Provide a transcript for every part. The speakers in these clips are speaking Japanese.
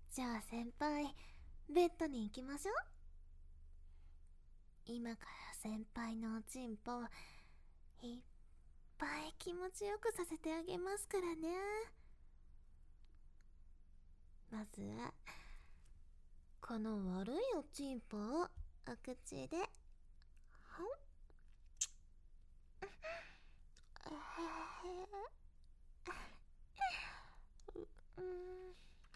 じゃあ先輩、ベッドに行きましょう。今から先輩のおちんぽいっぱい気持ちよくさせてあげますからね。まずはこの悪いおちんぽをお口でほんうん。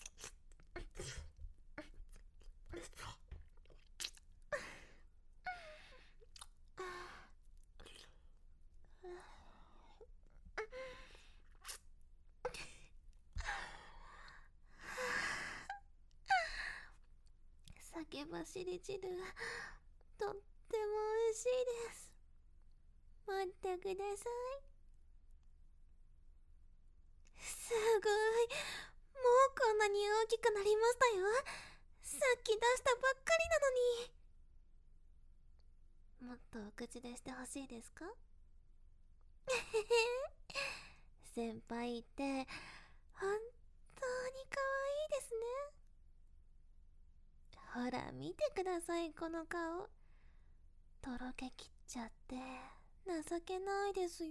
酒走り汁、とっても美味しいです。待ってください。すごい、もうこんなに大きくなりましたよ。さっき出したばっかりなのに。もっとお口でしてほしいですか？先輩って本当に可愛いですね。ほら見てください、この顔。とろけきっちゃって情けないですよ。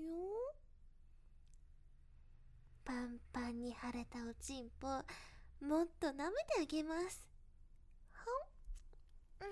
パンパンに腫れたおちんぽ、もっと舐めてあげます。ほん。